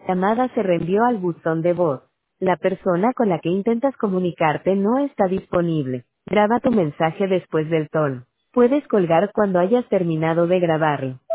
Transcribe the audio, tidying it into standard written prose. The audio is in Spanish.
Llamada se reenvió al buzón de voz. La persona con la que intentas comunicarte no está disponible. Graba tu mensaje después del tono. Puedes colgar cuando hayas terminado de grabarlo.